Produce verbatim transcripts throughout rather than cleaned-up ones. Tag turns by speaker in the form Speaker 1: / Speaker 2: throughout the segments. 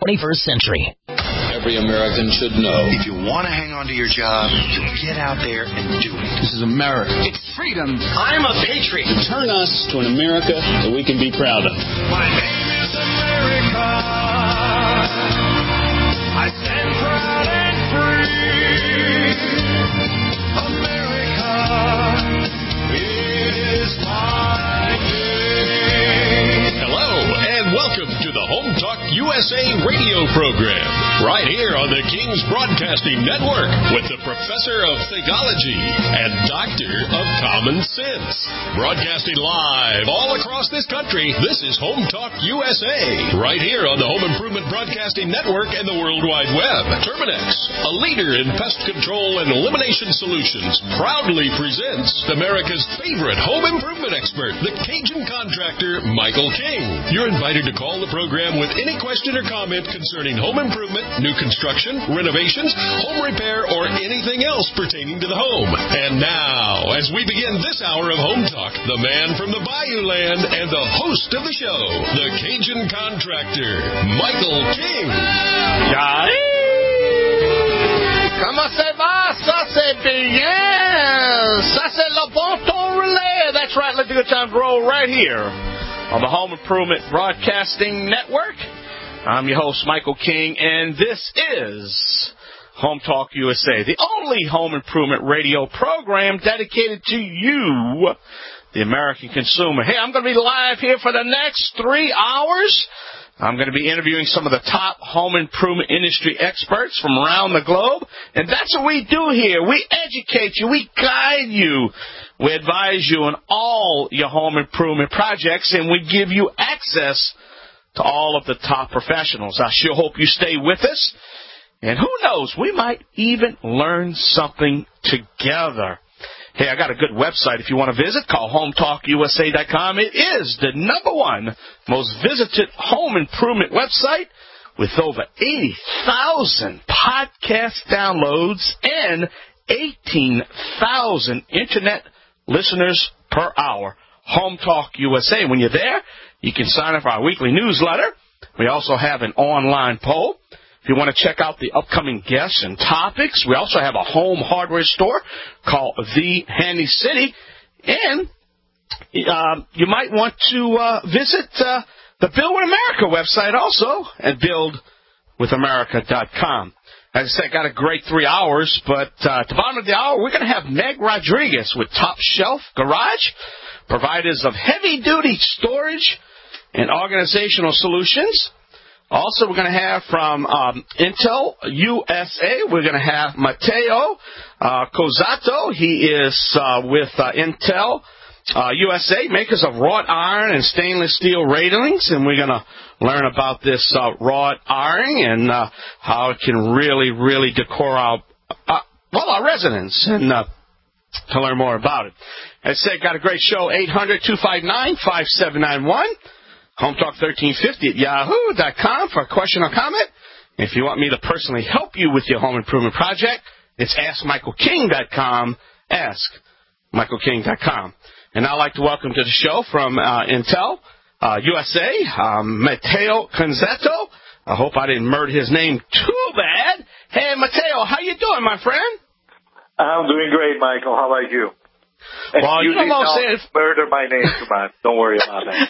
Speaker 1: twenty-first century.
Speaker 2: Every American should know.
Speaker 3: If you want to hang on to your job, you get out there and do it.
Speaker 2: This is America.
Speaker 3: It's freedom. I'm a patriot.
Speaker 2: Turn us to an America that we can be proud of.
Speaker 4: My name is America. I stand proud and free. America is my name.
Speaker 5: Hello, and welcome to the Home Talk U S A radio program, right here on the King's Broadcasting Network with the Professor of Theology and Doctor of Common Sense. Broadcasting live all across this country, this is Home Talk U S A, right here on the Home Improvement Broadcasting Network and the World Wide Web. Terminex, a leader in pest control and elimination solutions, proudly presents America's favorite home improvement expert, the Cajun contractor, Michael King. You're invited to call the program with any question or comment concerning home improvement, new construction, renovations, home repair, or anything else pertaining to the home. And now, as we begin this hour of Home Talk, the man from the Bayou Land and the host of the show, the Cajun contractor, Michael King.
Speaker 6: Comment ça va? Ça c'est bien. Ça c'est le bon temps relais. That's right. Let the good times roll right here on the Home Improvement Broadcasting Network. I'm your host, Michael King, and this is Home Talk U S A, the only home improvement radio program dedicated to you, the American consumer. Hey, I'm going to be live here for the next three hours. I'm going to be interviewing some of the top home improvement industry experts from around the globe, and that's what we do here. We educate you. We guide you. We advise you on all your home improvement projects, and we give you access to all of the top professionals. I sure hope you stay with us. And who knows, we might even learn something together. Hey, I got a good website if you want to visit. Call home talk U S A dot com. It is the number one most visited home improvement website with over eighty thousand podcast downloads and eighteen thousand internet listeners per hour. Home Talk U S A. When you're there, you can sign up for our weekly newsletter. We also have an online poll. If you want to check out the upcoming guests and topics, we also have a home hardware store called The Handy City. And uh, you might want to uh, visit uh, the Build with America website also at build with america dot com. As I said, got a great three hours, but uh, at the bottom of the hour, we're going to have Meg Rodriguez with Top Shelf Garage, providers of heavy-duty storage and organizational solutions. Also, we're going to have from um, Intel U S A, we're going to have Matteo uh, Cozzato. He is uh, with uh, Intel uh, U S A, makers of wrought iron and stainless steel railings, and we're going to learn about this uh, wrought iron and uh, how it can really, really decor our, uh, well, our residence, and uh, to learn more about it. As I said, got a great show, eight hundred, two five nine, five seven nine one. Home Talk thirteen fifty at yahoo dot com for a question or comment. If you want me to personally help you with your home improvement project, it's ask michael king dot com, ask michael king dot com. And I'd like to welcome to the show from uh, Intel uh, U S A, um, Matteo Cozzato. I hope I didn't murder his name too bad. Hey, Matteo, how you doing, my friend?
Speaker 7: I'm doing great, Michael. How about you? And
Speaker 6: well, you, you did not say
Speaker 7: murder my name too much. Don't worry about that.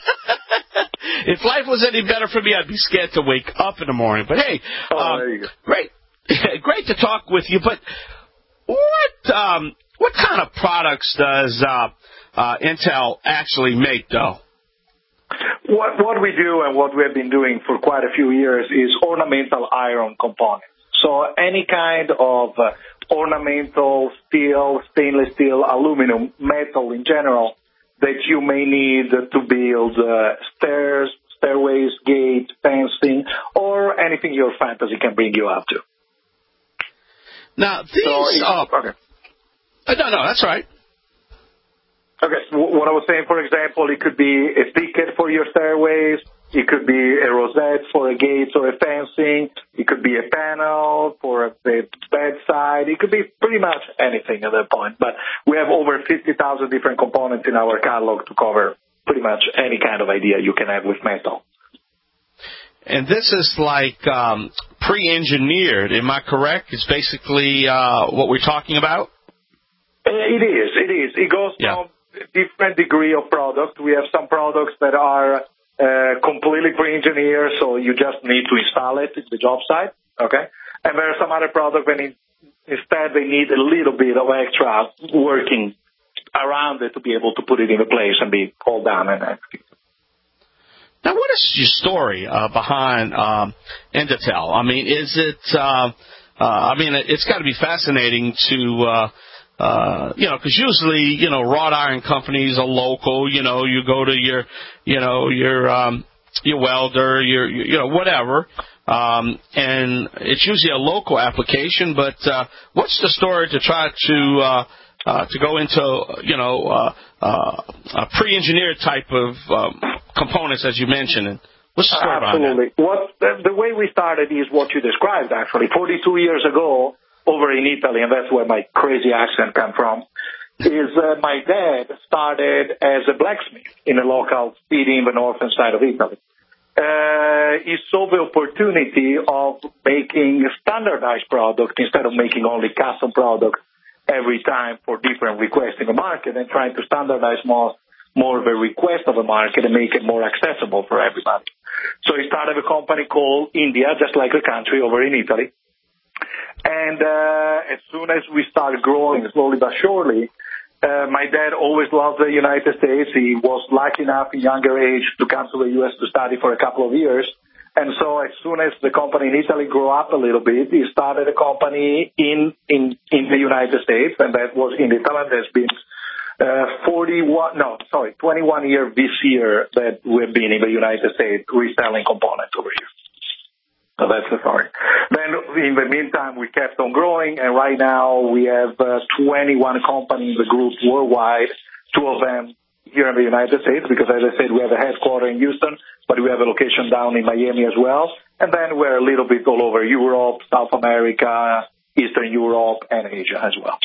Speaker 6: If life was any better for me, I'd be scared to wake up in the morning. But hey,
Speaker 7: oh,
Speaker 6: um,
Speaker 7: there you go.
Speaker 6: great, great to talk with you. But what um, what kind of products does uh, uh, Intel actually make, though?
Speaker 7: What what we do and what we have been doing for quite a few years is ornamental iron components. So any kind of uh, ornamental steel, stainless steel, aluminum, metal in general that you may need to build uh, stairs, stairways, gates, fencing, or anything your fantasy can bring you up to.
Speaker 6: Now, these...
Speaker 7: So,
Speaker 6: uh,
Speaker 7: okay.
Speaker 6: Uh, no, no, that's right.
Speaker 7: Okay, so what I was saying, for example, it could be a thicket for your stairways. It could be a rosette for a gate or a fencing. It could be a panel for a bedside. It could be pretty much anything at that point. But we have over fifty thousand different components in our catalog to cover pretty much any kind of idea you can have with metal.
Speaker 6: and this is like um, pre-engineered. Am I correct? It's basically uh, what we're talking about?
Speaker 7: It is. It is. It goes
Speaker 6: yeah.
Speaker 7: from different degree of product. We have some products that are uh, completely pre-engineered, so you just need to install it at the job site, okay? And there are some other products that need, instead they need a little bit of extra working around it to be able to put it into place and be pulled down and executed.
Speaker 6: Now, what is your story uh, behind um, Indatel? I mean, is it, uh, uh, I mean, it's got to be fascinating to, uh, uh, you know, because usually, you know, wrought iron companies are local. You know, you go to your, you know, your, um, your welder, your, you know, whatever. Um, and it's usually a local application, but uh, what's the story to try to uh, uh, to go into, you know, uh, uh, a pre-engineered type of um, components, as you mentioned? And what's the story
Speaker 7: Absolutely.
Speaker 6: behind that?
Speaker 7: What the, the way we started is what you described. Actually, forty-two years ago, over in Italy, and that's where my crazy accent comes from. Is uh, my dad started as a blacksmith in a local city in the northern side of Italy. Uh, he saw the opportunity of making standardized product instead of making only custom product every time for different requests in the market, and trying to standardize more, more of the request of the market and make it more accessible for everybody. So he started a company called India, just like the country over in Italy. And uh, as soon as we started growing slowly but surely, Uh, my dad always loved the United States. He was lucky enough in younger age to come to the U S to study for a couple of years. And so as soon as the company in Italy grew up a little bbit, he started a company in, in, in the United States, and that was Indatel. There's been uh, forty-one, no, sorry, twenty-one years this year that we've been in the United States reselling components over here. So that's the story. Then in the meantime, we kept on growing, and right now we have uh, twenty-one companies in the group worldwide, two of them here in the United States, because as I said, we have a headquarters in Houston, but we have a location down in Miami as well. And then we're a little bit all over Europe, South America, Eastern Europe, and Asia as well.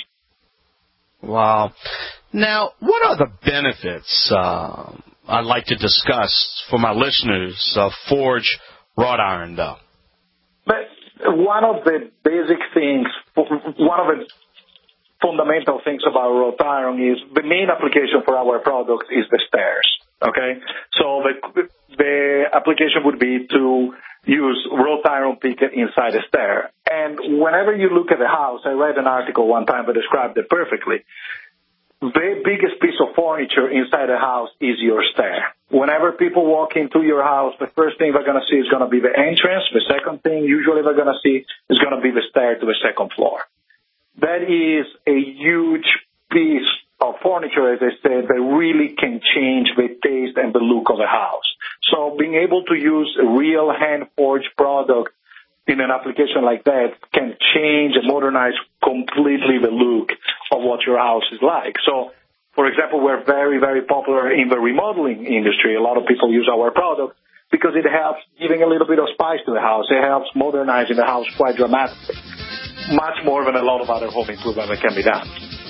Speaker 6: Wow. Now, what are the benefits uh, I'd like to discuss for my listeners of Forge Wrought Iron, though?
Speaker 7: But one of the basic things, one of the fundamental things about wrought iron is the main application for our product is the stairs, okay? So the, the application would be to use wrought iron picket inside a stair. And whenever you look at a house, I read an article one time that described it perfectly. The biggest piece of furniture inside a house is your stair. Whenever people walk into your house, the first thing they're going to see is going to be the entrance. The second thing usually they're going to see is going to be the stair to the second floor. That is a huge piece of furniture, as I said, that really can change the taste and the look of a house. So being able to use a real hand-forged product in an application like that can change and modernize completely the look of what your house is like. So, for example, we're very, very popular in the remodeling industry. A lot of people use our product because it helps giving a little bit of spice to the house. It helps modernizing the house quite dramatically, much more than a lot of other home improvement that can be done.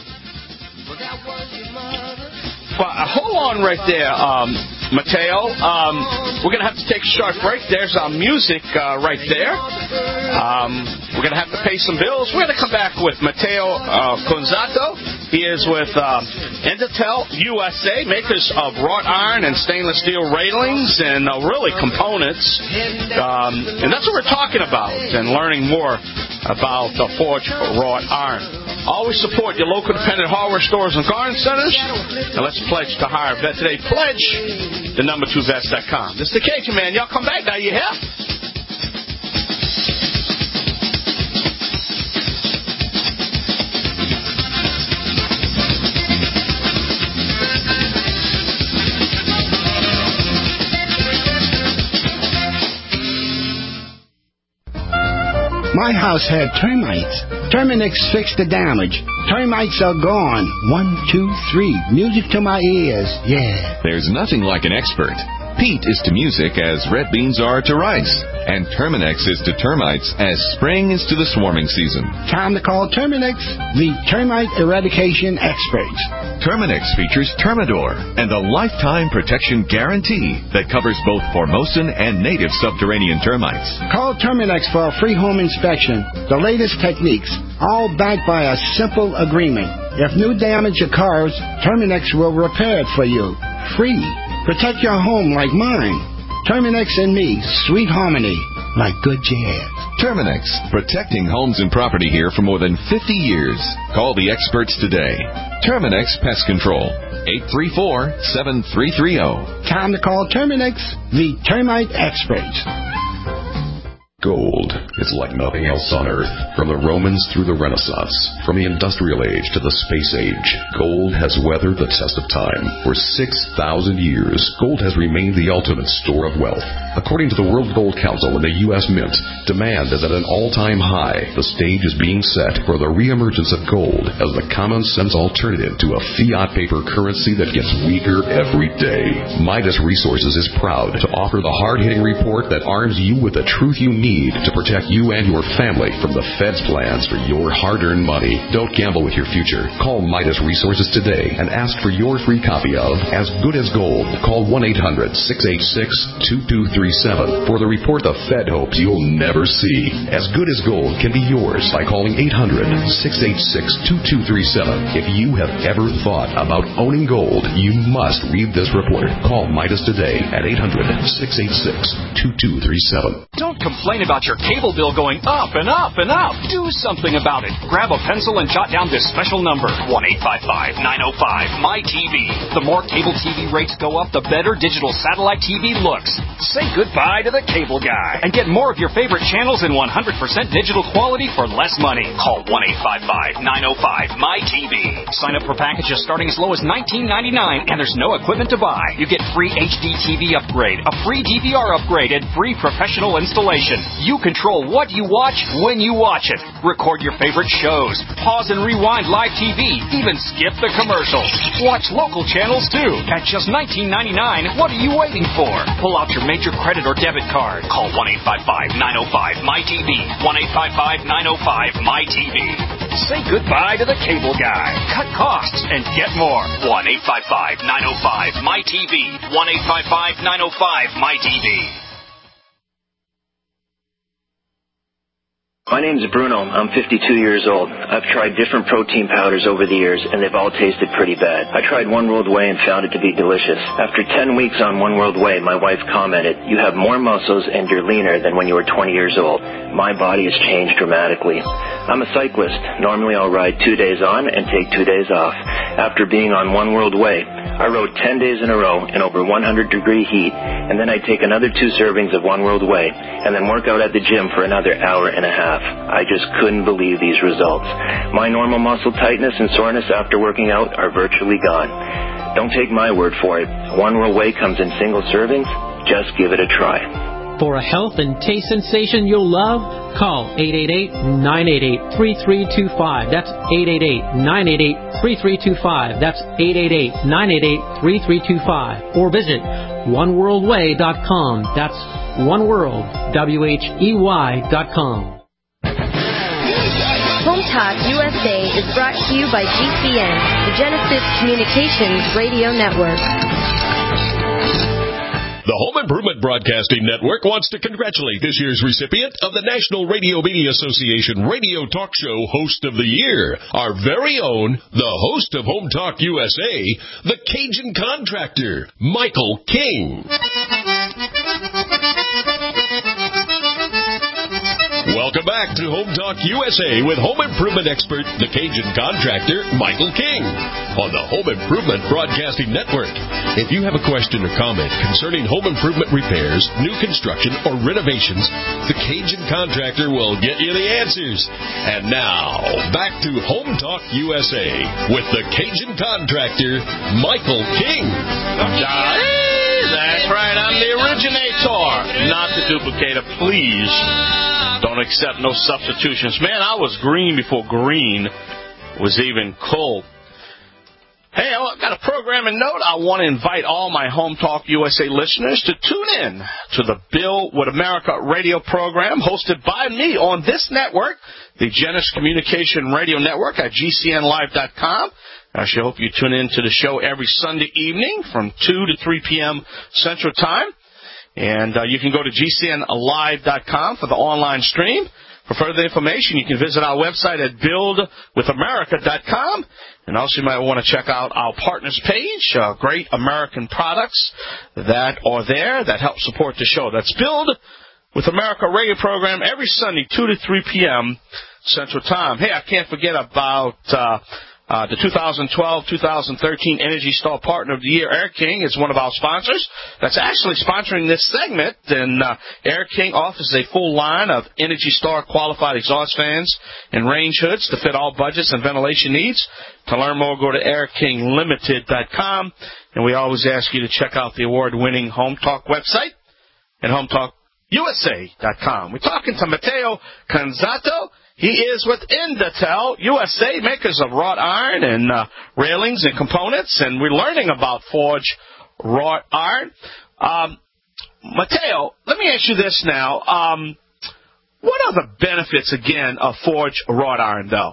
Speaker 6: Well, uh, hold on right there, um, Matteo. Um, we're going to have to take a short break. There's our music uh, right there. Um, we're going to have to pay some bills. We're going to come back with Matteo uh, Conzato. He is with uh, Indatel U S A, makers of wrought iron and stainless steel railings and uh, really components. Um, and that's what we're talking about and learning more about the Forge Wrought Iron. Always support your local independent hardware stores and garden centers. And let's pledge to hire a vet today. Pledge the number two vets dot com. This is the Cajun Man. Y'all come back now. You hear?
Speaker 1: My house had termites. Terminix fixed the damage. Termites are gone. One, two, three. Music to my ears. Yeah.
Speaker 8: There's nothing like an expert. Peat is to music as red beans are to rice. And Terminex is to termites as spring is to the swarming season.
Speaker 1: Time to call Terminex, the termite eradication experts.
Speaker 8: Terminex features Termidor and a lifetime protection guarantee that covers both Formosan and native subterranean termites.
Speaker 1: Call Terminex for a free home inspection. The latest techniques, all backed by a simple agreement. If new damage occurs, Terminex will repair it for you. Free. Protect your home like mine. Terminex and me, sweet harmony, like good jazz.
Speaker 8: Terminex, protecting homes and property here for more than fifty years. Call the experts today. Terminex Pest Control, eight three four, seven three three zero.
Speaker 1: Time to call Terminex, the termite experts.
Speaker 9: Gold is like nothing else on Earth. From the Romans through the Renaissance, from the Industrial Age to the Space Age, gold has weathered the test of time. For six thousand years, gold has remained the ultimate store of wealth. According to the World Gold Council and the U S Mint, demand is at an all-time high. The stage is being set for the reemergence of gold as the common-sense alternative to a fiat paper currency that gets weaker every day. Midas Resources is proud to offer the hard-hitting report that arms you with the truth you need to protect you and your family from the Fed's plans for your hard-earned money. Don't gamble with your future. Call Midas Resources today and ask for your free copy of As Good as Gold. Call one eight hundred, six eight six, two two three seven for the report the Fed hopes you'll never see. As Good as Gold can be yours by calling eight hundred, six eight six, two two three seven. If you have ever thought about owning gold, you must read this report. Call Midas today at eight hundred, six eight six, two two three seven.
Speaker 10: Don't complain about your cable bill going up and up and up. Do something about it. Grab a pencil and jot down this special number, one eight five five, nine oh five, M Y T V. The more cable T V rates go up, the better digital satellite T V looks. Say goodbye to the cable guy and get more of your favorite channels in one hundred percent digital quality for less money. Call one eight five five, nine oh five, M Y T V. Sign up for packages starting as low as nineteen ninety-nine, and there's no equipment to buy. You get free H D T V upgrade, a free D V R upgrade, and free professional installation. You control what you watch when you watch it. Record your favorite shows. Pause and rewind live T V. Even skip the commercials. Watch local channels too. At just nineteen ninety-nine, what are you waiting for? Pull out your major credit or debit card. Call one eight five five, nine oh five, M Y T V. one eight five five, nine oh five, M Y T V. Say goodbye to the cable guy. Cut costs and get more. one eight five five, nine oh five, M Y T V. one eight five five, nine oh five, M Y T V.
Speaker 11: My name's Bruno. I'm fifty-two years old. I've tried different protein powders over the years, and they've all tasted pretty bad. I tried One World Whey and found it to be delicious. After ten weeks on One World Whey, my wife commented, "You have more muscles and you're leaner than when you were twenty years old." My body has changed dramatically. I'm a cyclist. Normally I'll ride two days on and take two days off. After being on One World Whey, I rode ten days in a row in over one hundred degree heat, and then I'd take another two servings of One World Whey, and then work out at the gym for another hour and a half. I just couldn't believe these results. My normal muscle tightness and soreness after working out are virtually gone. Don't take my word for it. One World Whey comes in single servings. Just give it a try.
Speaker 12: For a health and taste sensation you'll love, call eight eight eight, nine eight eight, three three two five. That's eight eight eight, nine eight eight, three three two five. That's eight eight eight, nine eight eight, three three two five. Or visit one world way dot com. That's oneworld, W H E Y dot com.
Speaker 13: Home Talk U S A is brought to you by G C N, the Genesis Communications Radio Network.
Speaker 5: The Home Improvement Broadcasting Network wants to congratulate this year's recipient of the National Radio Media Association Radio Talk Show Host of the Year, our very own, the host of Home Talk U S A, the Cajun Contractor, Michael King. Welcome back to Home Talk U S A with home improvement expert, the Cajun Contractor, Michael King, on the Home Improvement Broadcasting Network. If you have a question or comment concerning home improvement repairs, new construction, or renovations, the Cajun Contractor will get you the answers. And now, back to Home Talk U S A with the Cajun Contractor, Michael King.
Speaker 6: That's right, I'm the originator, not the duplicator. Please don't accept no substitutions. Man, I was green before green was even cool. Hey, I got a program programming note, I want to invite all my Home Talk U S A listeners to tune in to the Build with America radio program hosted by me on this network, the Genesis Communication Radio Network at G C N live dot com. I sure hope you tune in to the show every Sunday evening from two to three p.m. Central Time. And uh, you can go to G C N live dot com for the online stream. For further information, you can visit our website at build with america dot com. And also you might want to check out our partners page, uh, great American products that are there that help support the show. That's Build with America radio program every Sunday, two to three p.m. Central Time. Hey, I can't forget about uh, uh, the two thousand twelve two thousand thirteen Energy Star Partner of the Year. Air King is one of our sponsors that's actually sponsoring this segment. And uh, Air King offers a full line of Energy Star qualified exhaust fans and range hoods to fit all budgets and ventilation needs. To learn more, go to air king limited dot com. And we always ask you to check out the award-winning Home Talk website and home talk U S A dot com. We're talking to Matteo Canzato. He is with Indatel U S A, makers of wrought iron and uh, railings and components, and we're learning about forged wrought iron. Um, Matteo, let me ask you this now. Um, what are the benefits, again, of forged wrought iron, though?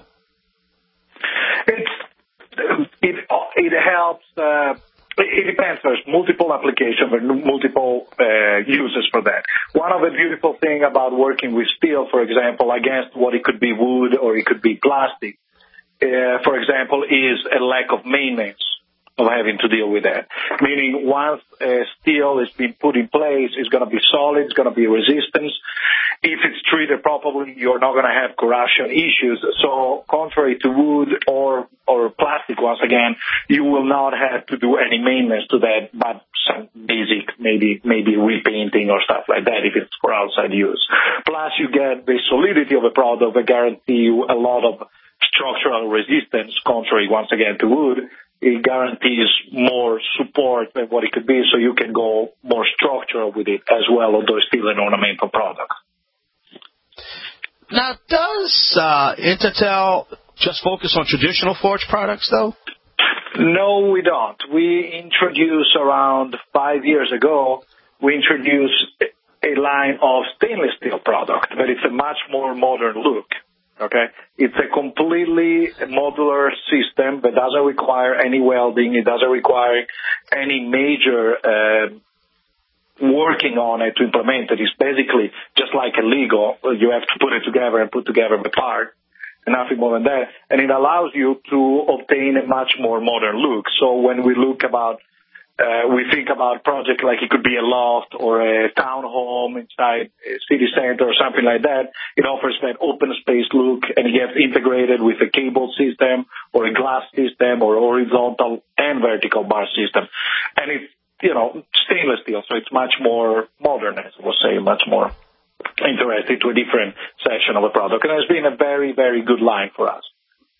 Speaker 7: It's, it, it helps... Uh It depends. There's multiple applications and multiple uh, uses for that. One of the beautiful things about working with steel, for example, against what it could be wood or it could be plastic, uh, for example, is a lack of maintenance of having to deal with that. Meaning once uh, steel is being put in place, it's going to be solid, it's going to be resistant. If it's treated properly, you're not going to have corrosion issues. So contrary to wood or or plastic, once again, you will not have to do any maintenance to that, but some basic, maybe maybe repainting or stuff like that if it's for outside use. Plus, you get the solidity of a product that guarantee you a lot of structural resistance, contrary, once again, to wood. It guarantees more support than what it could be, so you can go more structural with it as well, although it's still an ornamental product.
Speaker 6: Now, does uh, Indatel just focus on traditional forged products, though?
Speaker 7: No, we don't. We introduced around five years ago, we introduced a line of stainless steel product, but it's a much more modern look. Okay, it's a completely modular system that doesn't require any welding. It doesn't require any major uh, working on it to implement it. It's basically just like a Lego. You have to put it together and put together the part, and nothing more than that. And it allows you to obtain a much more modern look. So when we look about Uh, we think about projects like it could be a loft or a townhome inside a city center or something like that. It offers that open space look, and it gets integrated with a cable system or a glass system or horizontal and vertical bar system. And it's, you know, stainless steel, so it's much more modern, as I was saying, much more interesting to a different section of the product. And it's been a very, very good line for us.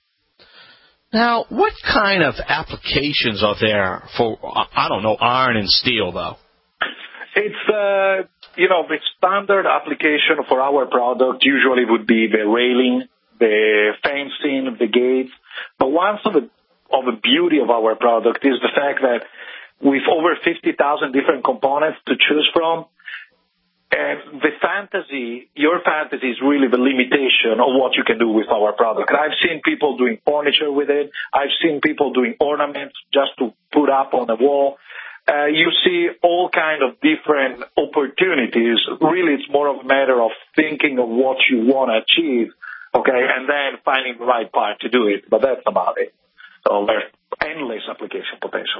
Speaker 6: Now, what kind of applications are there for, I don't know, iron and steel, though?
Speaker 7: It's, uh, you know, the standard application for our product usually would be the railing, the fencing, the gates. But one of the, of the beauty of our product is the fact that with over fifty thousand different components to choose from, and the fantasy, your fantasy is really the limitation of what you can do with our product. I've seen people doing furniture with it. I've seen people doing ornaments just to put up on the wall. Uh, you see all kind of different opportunities. Really, it's more of a matter of thinking of what you want to achieve, okay, and then finding the right part to do it. But that's about it. So there's endless application potential.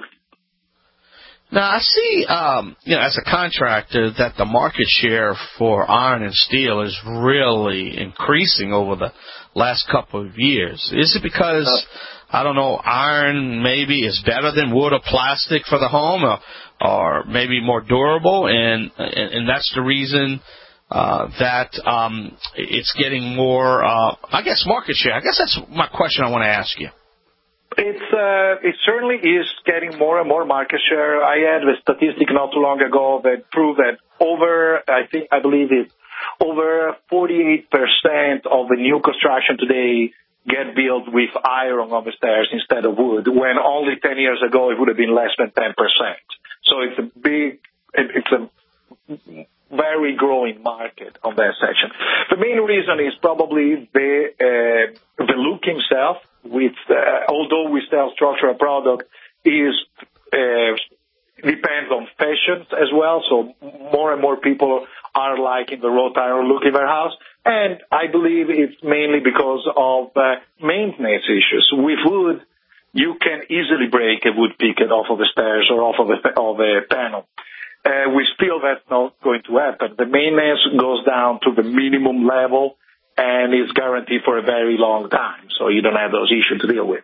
Speaker 6: Now, I see, um, you know, as a contractor, that the market share for iron and steel is really increasing over the last couple of years. Is it because, I don't know, iron maybe is better than wood or plastic for the home, or, or maybe more durable, and, and, and that's the reason uh, that um, it's getting more, uh, I guess, market share? I guess that's my question I want to ask you.
Speaker 7: It's uh, it certainly is getting more and more market share. I had a statistic not too long ago that proved that over, I think, I believe it's over forty-eight percent of the new construction today get built with iron on the stairs instead of wood, when only ten years ago it would have been less than ten percent. So it's a big, it's a very growing market on that section. The main reason is probably the uh, the look himself. With uh, although we sell structural product, is uh, depends on fashions as well. So more and more people are liking the wrought iron look in their house, and I believe it's mainly because of uh, maintenance issues. With wood, you can easily break a wood picket off of the stairs or off of a, of a panel. Uh, with steel, that's not going to happen. The maintenance goes down to the minimum level and is guaranteed for a very long time, so you don't have those issues to deal with.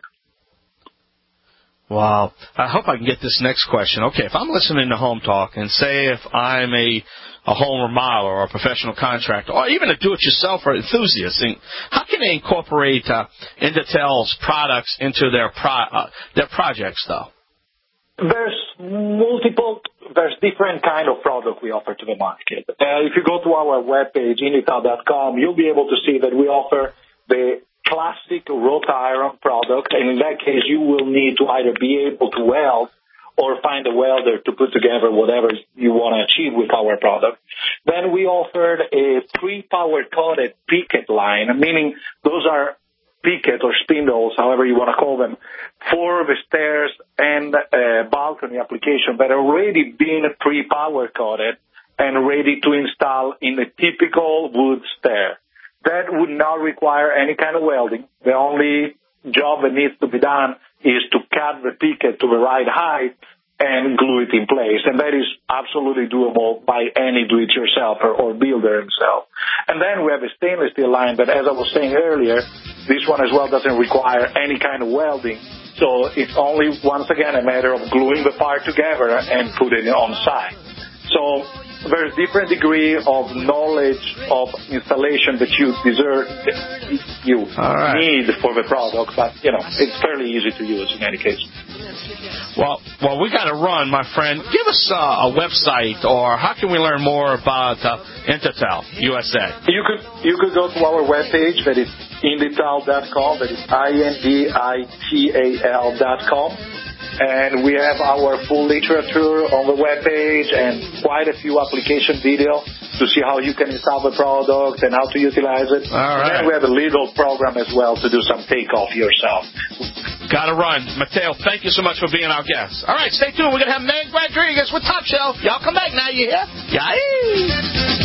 Speaker 6: Wow. I hope I can get this next question. Okay, if I'm listening to Home Talk, and say if I'm a, a home remodeler or a professional contractor, or even a do-it-yourselfer enthusiast, and how can they incorporate uh, Inditel's products into their pro, uh, their projects, though?
Speaker 7: There's multiple, there's different kind of product we offer to the market. Uh, if you go to our webpage, Inditel dot com, you'll be able to see that we offer the classic wrought iron product, and in that case, you will need to either be able to weld or find a welder to put together whatever you want to achieve with our product. Then we offered a pre-power coated picket line, meaning those are picket or spindles, however you want to call them, for the stairs and uh, balcony application that are already been pre-power coated and ready to install in a typical wood stair. That would not require any kind of welding. The only job that needs to be done is to cut the picket to the right height and glue it in place. And that is absolutely doable by any do-it-yourselfer or builder himself. And then we have a stainless steel line that, as I was saying earlier, this one as well doesn't require any kind of welding. So it's only, once again, a matter of gluing the part together and putting it on site. So there's different degree of knowledge of installation that you deserve, you right. need for the product, but, you know, it's fairly easy to use in any case.
Speaker 6: Well, well, we got to run, my friend. Give us uh, a website, or how can we learn more about uh, Inditel U S A?
Speaker 7: You could you could go to our webpage, that is Inditel dot com, that is I N D I T A L dot com. And we have our full literature on the webpage and quite a few application videos to see how you can install the product and how to utilize it.
Speaker 6: All right.
Speaker 7: And we have a little program as well to do some takeoff yourself.
Speaker 6: Got to run. Matteo, thank you so much for being our guest. All right, stay tuned. We're going to have Meg Rodriguez with Top Shelf. Y'all come back now, you hear? Yay!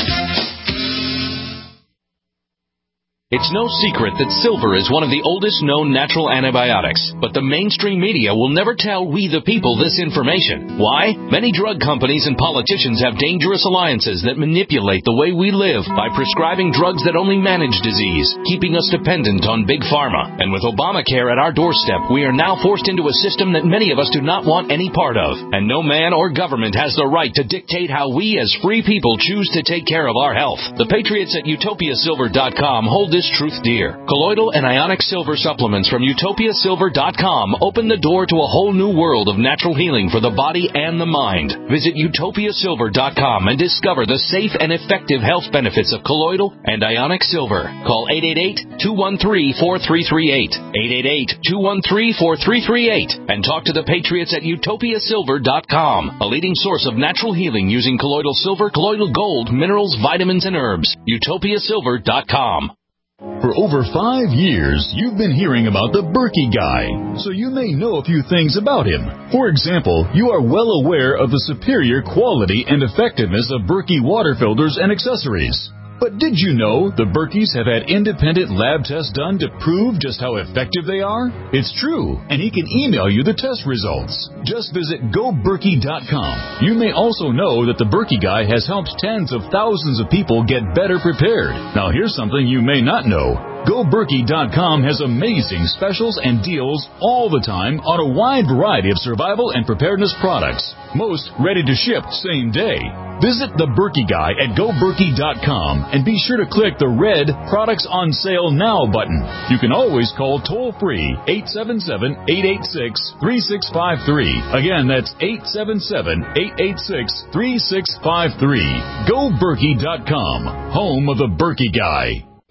Speaker 14: It's no secret that silver is one of the oldest known natural antibiotics, but the mainstream media will never tell we the people this information. Why? Many drug companies and politicians have dangerous alliances that manipulate the way we live by prescribing drugs that only manage disease, keeping us dependent on big pharma. And with Obamacare at our doorstep, we are now forced into a system that many of us do not want any part of. And no man or government has the right to dictate how we as free people choose to take care of our health. The patriots at Utopia Silver dot com hold this truth dear. Colloidal and ionic silver supplements from Utopia Silver dot com open the door to a whole new world of natural healing for the body and the mind. Visit Utopia Silver dot com and discover the safe and effective health benefits of colloidal and ionic silver. Call eight eight eight, two one three, four three three eight, eight eight eight, two one three, four three three eight, and talk to the patriots at Utopia Silver dot com, a leading source of natural healing using colloidal silver, colloidal gold, minerals, vitamins, and herbs. Utopia Silver dot com.
Speaker 15: For over five years, you've been hearing about the Berkey Guy, so you may know a few things about him. For example, you are well aware of the superior quality and effectiveness of Berkey water filters and accessories. But did you know the Berkeys have had independent lab tests done to prove just how effective they are? It's true, and he can email you the test results. Just visit go berkey dot com. You may also know that the Berkey Guy has helped tens of thousands of people get better prepared. Now here's something you may not know. go berkey dot com has amazing specials and deals all the time on a wide variety of survival and preparedness products. Most ready to ship same day. Visit the Berkey Guy at go berkey dot com and be sure to click the red Products on Sale Now button. You can always call toll-free eight seven seven, eight eight six, three six five three. Again, that's eight seven seven, eight eight six, three six five three. go berkey dot com, home of the Berkey Guy.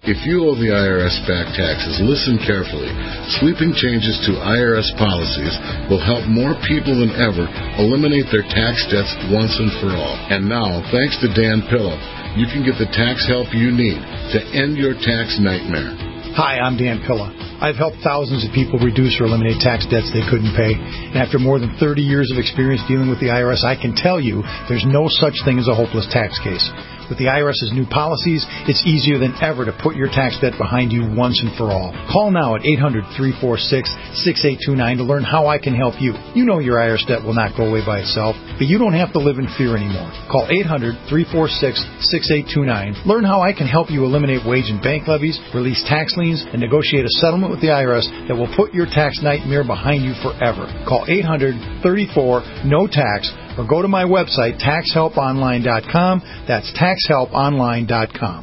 Speaker 16: If you owe the I R S back taxes, listen carefully. Sweeping changes to I R S policies will help more people than ever eliminate their tax debts once and for all. And now, thanks to Dan Pilla, you can get the tax help you need to end your tax nightmare.
Speaker 17: Hi, I'm Dan Pilla. I've helped thousands of people reduce or eliminate tax debts they couldn't pay. And after more than thirty years of experience dealing with the I R S, I can tell you there's no such thing as a hopeless tax case. With the IRS's new policies, it's easier than ever to put your tax debt behind you once and for all. Call now at eight hundred, three four six, six eight two nine to learn how I can help you. You know your I R S debt will not go away by itself, but you don't have to live in fear anymore. Call eight hundred, three four six, six eight two nine. Learn how I can help you eliminate wage and bank levies, release tax liens, and negotiate a settlement with the I R S that will put your tax nightmare behind you forever. Call eight hundred, thirty-four, N O T A X or go to my website, tax help online dot com. That's tax help online dot com.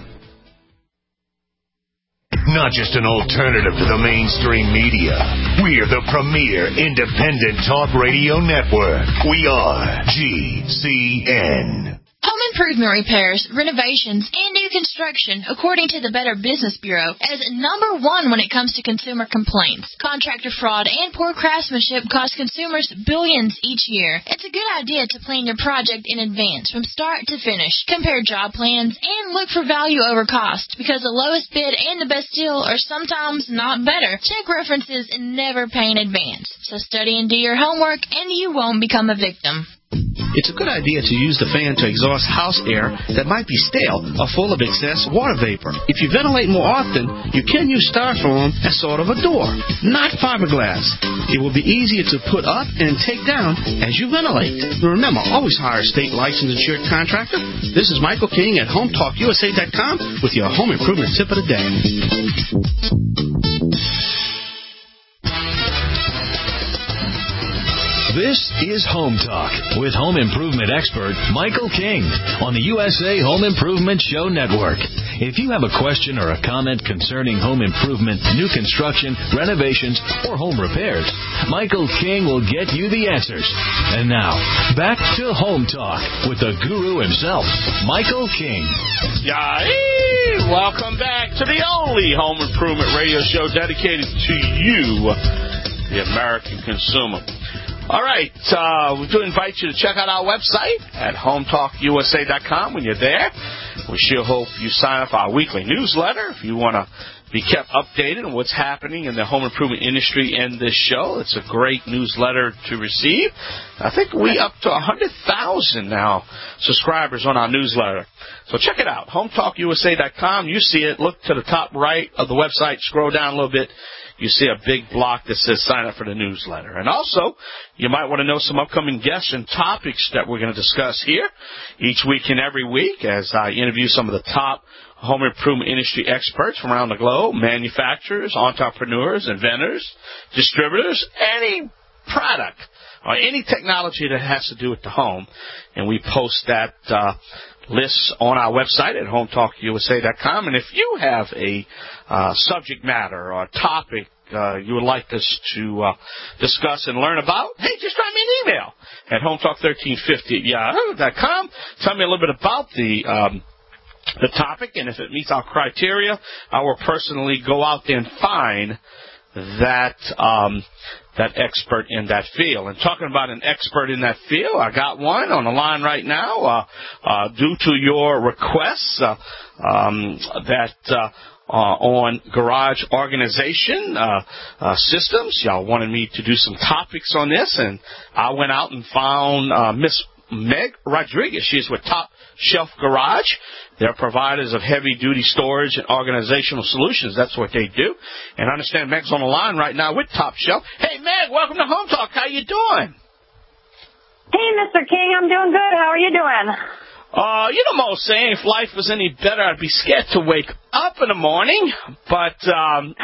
Speaker 18: Not just an alternative to the mainstream media. We're the premier independent talk radio network. We are G C N.
Speaker 19: Home improvement repairs, renovations, and new construction, according to the Better Business Bureau, is number one when it comes to consumer complaints. Contractor fraud and poor craftsmanship cost consumers billions each year. It's a good idea to plan your project in advance, from start to finish. Compare job plans and look for value over cost, because the lowest bid and the best deal are sometimes not better. Check references and never pay in advance. So study and do your homework, and you won't become a victim.
Speaker 20: It's a good idea to use the fan to exhaust house air that might be stale or full of excess water vapor. If you ventilate more often, you can use styrofoam as sort of a door, not fiberglass. It will be easier to put up and take down as you ventilate. Remember, always hire a state licensed insured contractor. This is Michael King at home talk U S A dot com with your home improvement tip of the day.
Speaker 15: This is Home Talk with home improvement expert Michael King on the U S A Home Improvement Show Network. If you have a question or a comment concerning home improvement, new construction, renovations, or home repairs, Michael King will get you the answers. And now, back to Home Talk with the guru himself, Michael King.
Speaker 6: Yay! Welcome back to the only home improvement radio show dedicated to you, the American consumer. All right, uh, we do invite you to check out our website at home talk U S A dot com. When you're there, we sure hope you sign up for our weekly newsletter if you want to be kept updated on what's happening in the home improvement industry and this show. It's a great newsletter to receive. I think we up to one hundred thousand now subscribers on our newsletter. So check it out, home talk U S A dot com. You see it. Look to the top right of the website. Scroll down a little bit. You see a big block that says sign up for the newsletter. And also, you might want to know some upcoming guests and topics that we're going to discuss here each week and every week as I interview some of the top home improvement industry experts from around the globe, manufacturers, entrepreneurs, inventors, distributors, any product or any technology that has to do with the home. And we post that uh, list on our website at home talk U S A dot com. And if you have a uh, subject matter or a topic uh, you would like us to uh, discuss and learn about, hey, just write me an email at home talk thirteen fifty at yahoo dot com. Tell me a little bit about the um, the topic, and if it meets our criteria, I will personally go out there and find that um, that expert in that field. And talking about an expert in that field, I got one on the line right now. Uh, uh, due to your requests uh, um, that uh, uh, on garage organization uh, uh, systems, y'all wanted me to do some topics on this, and I went out and found uh, Miss Meg Rodriguez. She's with Top Shelf Garage. They're providers of heavy-duty storage and organizational solutions. That's what they do. And I understand Meg's on the line right now with Top Shelf. Hey, Meg, welcome to Home Talk. How you doing?
Speaker 21: Hey, Mister King, I'm doing good. How are you doing?
Speaker 6: Uh, you know, Mo saying if life was any better, I'd be scared to wake up in the morning. But, um,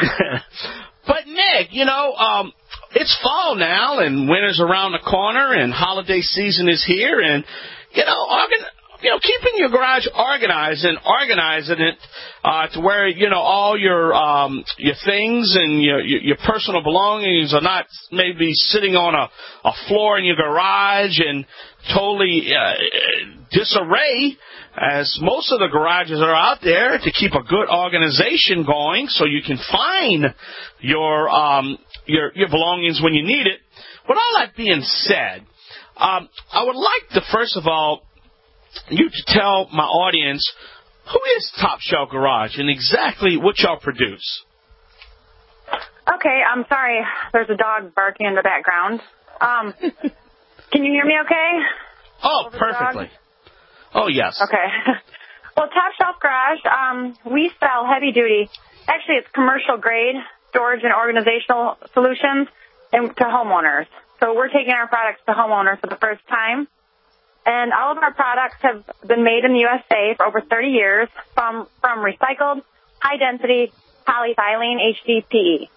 Speaker 6: but Meg, you know, um, it's fall now, and winter's around the corner, and holiday season is here, and, you know, organ- you know, keeping your garage organized and organizing it uh, to where, you know, all your um, your things and your, your your personal belongings are not maybe sitting on a, a floor in your garage and totally uh, disarray. as most of the garages are out there to keep a good organization going so you can find your um, your, your belongings when you need it. With all that being said, um, I would like to, first of all, you to tell my audience, who is Top Shelf Garage and exactly what y'all produce?
Speaker 21: Okay, I'm sorry. There's a dog barking in the background. Um, can you hear me okay?
Speaker 6: Oh, perfectly. Oh, yes.
Speaker 21: Okay. Well, Top Shelf Garage, um, we sell heavy-duty, actually it's commercial-grade storage and organizational solutions and to homeowners. So we're taking our products to homeowners for the first time. And all of our products have been made in the U S A for over thirty years from, from recycled, high-density polyethylene H D P E.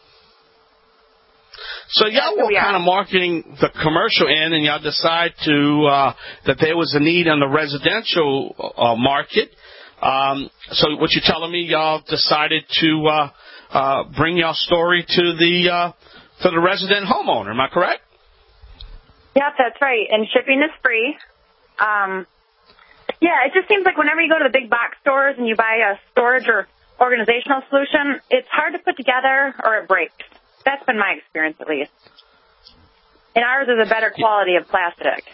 Speaker 6: So y'all were kind of marketing the commercial end, and y'all decide to uh, that there was a need in the residential uh, market. Um, so what you're telling me, y'all decided to uh, uh, bring y'all story to the uh, to the resident homeowner. Am I correct?
Speaker 21: Yep, that's right. And shipping is free. Um, yeah, it just seems like whenever you go to the big box stores and you buy a storage or organizational solution, it's hard to put together or it breaks. That's been my experience, at least. And ours is a better quality of plastic.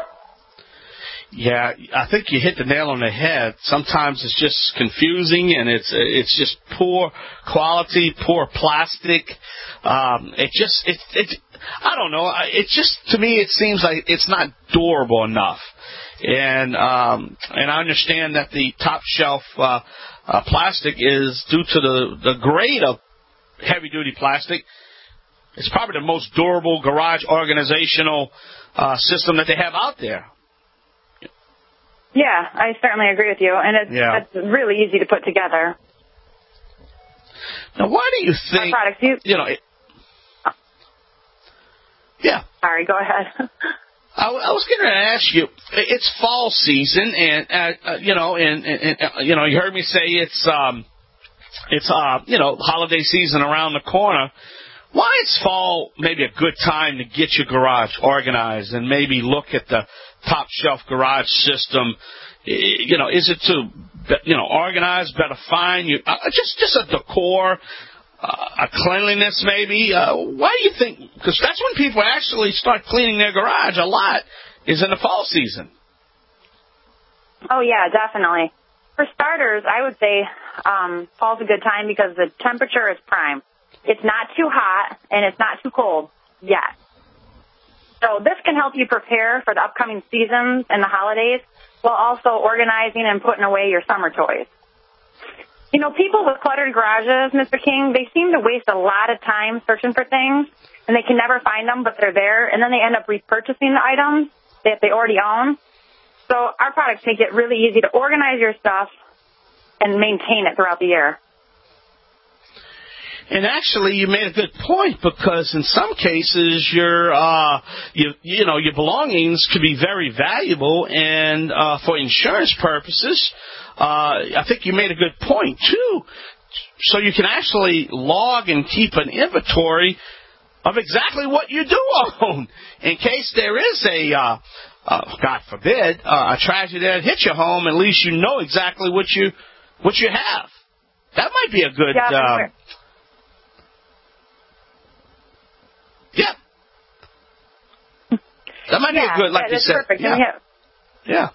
Speaker 6: Yeah, I think you hit the nail on the head. Sometimes it's just confusing, and it's it's just poor quality, poor plastic. Um, it just it it I don't know. It just to me it seems like it's not durable enough. And um, and I understand that the top shelf uh, uh, plastic is due to the the grade of heavy duty plastic. It's probably the most durable garage organizational uh, system that they have out there.
Speaker 21: Yeah, I certainly agree with you, and it's,
Speaker 6: yeah.
Speaker 21: it's really easy to put together.
Speaker 6: Now, why do you think,
Speaker 21: Our products, you,
Speaker 6: you know, it, yeah.
Speaker 21: Sorry, go ahead.
Speaker 6: I, I was going to ask you, it's fall season, and, uh, uh, you know, and, and, and uh, you know, you heard me say it's, um, it's, uh, you know, holiday season around the corner. Why is fall maybe a good time to get your garage organized and maybe look at the top shelf garage system? You know, is it to, you know, organize, better find you, uh, just just a decor, uh, a cleanliness maybe? Uh, why do you think? Because that's when people actually start cleaning their garage a lot, is in the fall season.
Speaker 21: Oh yeah, definitely. For starters, I would say um, fall's a good time because the temperature is prime. It's not too hot, and it's not too cold yet. So this can help you prepare for the upcoming seasons and the holidays while also organizing and putting away your summer toys. You know, people with cluttered garages, Mister King, they seem to waste a lot of time searching for things, and they can never find them, but they're there, and then they end up repurchasing the items that they already own. So our products make it really easy to organize your stuff and maintain it throughout the year.
Speaker 6: And actually, you made a good point, because in some cases, your uh, you you know your belongings could be very valuable, and uh, for insurance purposes, uh, I think you made a good point too. So you can actually log and keep an inventory of exactly what you do own, in case there is a uh, uh, God forbid uh, a tragedy that hits your home. At least you know exactly what you what you have. That might be a good.
Speaker 21: Yeah,
Speaker 6: uh,
Speaker 21: sure.
Speaker 6: Yeah. That might
Speaker 21: yeah,
Speaker 6: be a good, like
Speaker 21: yeah,
Speaker 6: you
Speaker 21: that's
Speaker 6: said.
Speaker 21: Perfect.
Speaker 6: Yeah.
Speaker 21: Yeah.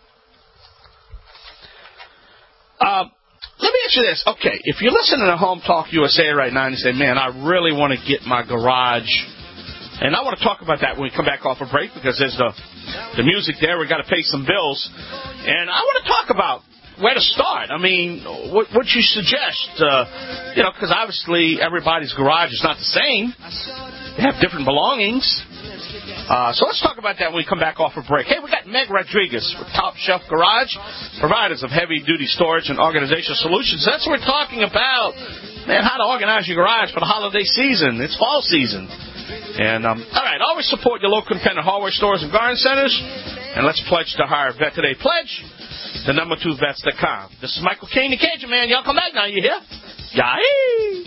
Speaker 6: yeah. Um, let me ask you this. Okay, if you're listening to Home Talk U S A right now and you say, man, I really want to get my garage, and I want to talk about that when we come back off a break, because there's the, the music there. We've got to pay some bills. And I want to talk about where to start. I mean, what what you suggest, uh, you know, because obviously everybody's garage is not the same. They have different belongings. Uh, so let's talk about that when we come back off a break. Hey, we got Meg Rodriguez with Top Shelf Garage, providers of heavy-duty storage and organizational solutions. That's what we're talking about. Man, how to organize your garage for the holiday season. It's fall season. And, um, all right, always support your local independent hardware stores and garden centers. And let's pledge to hire a vet today. Pledge the number two vets dot com. This is Michael Kane, the Cajun Man. Y'all come back now. You hear? Yay!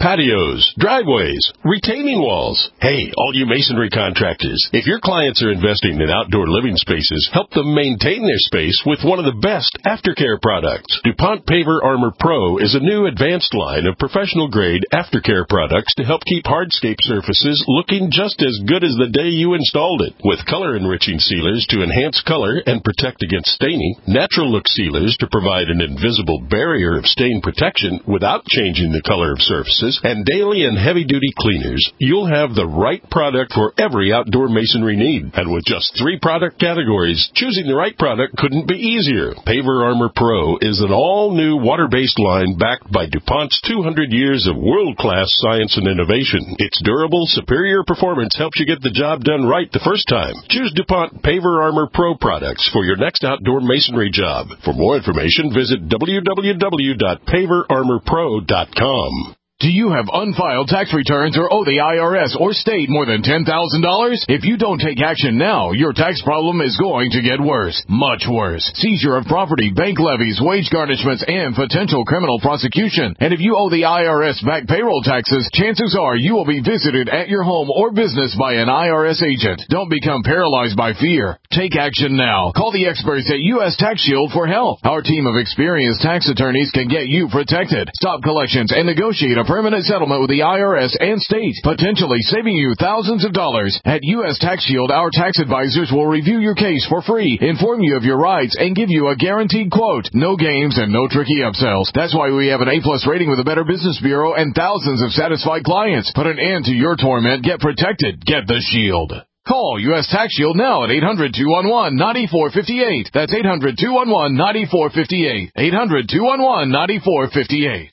Speaker 5: patios, driveways, retaining walls. Hey, all you masonry contractors, if your clients are investing in outdoor living spaces, help them maintain their space with one of the best aftercare products. DuPont Paver Armor Pro is a new advanced line of professional-grade aftercare products to help keep hardscape surfaces looking just as good as the day you installed it. With color-enriching sealers to enhance color and protect against staining, natural look sealers to provide an invisible barrier of stain protection without changing the color of surfaces, and daily and heavy-duty cleaners, you'll have the right product for every outdoor masonry need. And with just three product categories, choosing the right product couldn't be easier. Paver Armor Pro is an all-new water-based line backed by DuPont's two hundred years of world-class science and innovation. Its durable, superior performance helps you get the job done right the first time. Choose DuPont Paver Armor Pro products for your next outdoor masonry job. For more information, visit w w w dot paver armor pro dot com.
Speaker 3: Do you have unfiled tax returns or owe the I R S or state more than ten thousand dollars? If you don't take action now, your tax problem is going to get worse. Much worse. Seizure of property, bank levies, wage garnishments, and potential criminal prosecution. And if you owe the I R S back payroll taxes, chances are you will be visited at your home or business by an I R S agent. Don't become paralyzed by fear. Take action now. Call the experts at U S Tax Shield for help. Our team of experienced tax attorneys can get you protected, stop collections, and negotiate a permanent settlement with the I R S and state, potentially saving you thousands of dollars. At U S Tax Shield, our tax advisors will review your case for free, inform you of your rights, and give you a guaranteed quote. No games and no tricky upsells. That's why we have an A-plus rating with the Better Business Bureau and thousands of satisfied clients. Put an end to your torment. Get protected. Get the Shield. Call U S Tax Shield now at eight hundred, two one one, nine four five eight. That's eight hundred, two one one, nine four five eight. eight hundred, two one one, nine four five eight.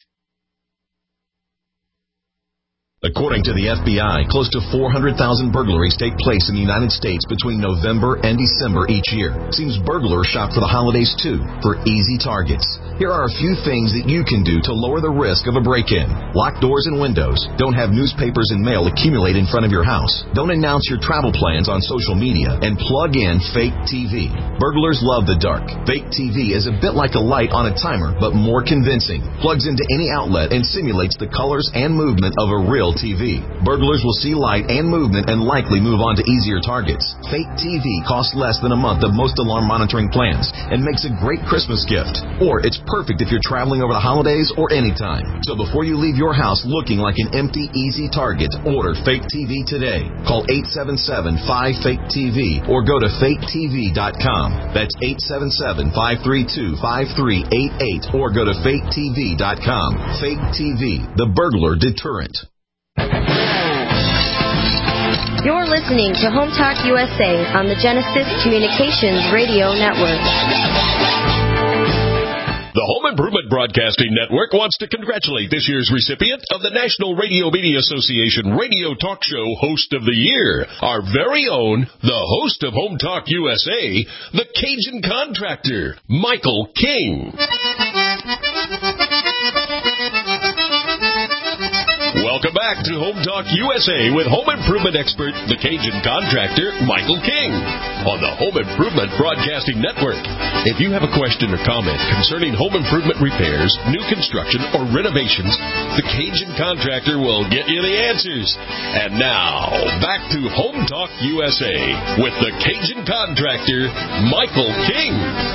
Speaker 22: According to the F B I, close to four hundred thousand burglaries take place in the United States between November and December each year. Seems burglars shop for the holidays too, for easy targets. Here are a few things that you can do to lower the risk of a break-in. Lock doors and windows. Don't have newspapers and mail accumulate in front of your house. Don't announce your travel plans on social media. And plug in fake T V. Burglars love the dark. Fake T V is a bit like a light on a timer, but more convincing. Plugs into any outlet and simulates the colors and movement of a real T V. Burglars will see light and movement and likely move on to easier targets. Fake T V costs less than a month of most alarm monitoring plans and makes a great Christmas gift. Or it's perfect if you're traveling over the holidays or anytime. So before you leave your house looking like an empty, easy target, order Fake T V today. Call eight seven seven, five, fake T V or go to fake T V dot com. That's eight seven seven, five three two, five three eight eight or go to fake T V dot com. Fake T V, the burglar deterrent.
Speaker 13: You're listening to Home Talk U S A on the Genesis Communications Radio Network.
Speaker 5: The Home Improvement Broadcasting Network wants to congratulate this year's recipient of the National Radio Media Association Radio Talk Show Host of the Year, our very own, the host of Home Talk U S A, the Cajun Contractor, Michael King. Welcome back to Home Talk U S A with home improvement expert, the Cajun Contractor, Michael King, on the Home Improvement Broadcasting Network. If you have a question or comment concerning home improvement repairs, new construction, or renovations, the Cajun Contractor will get you the answers. And now, back to Home Talk U S A with the Cajun Contractor, Michael King.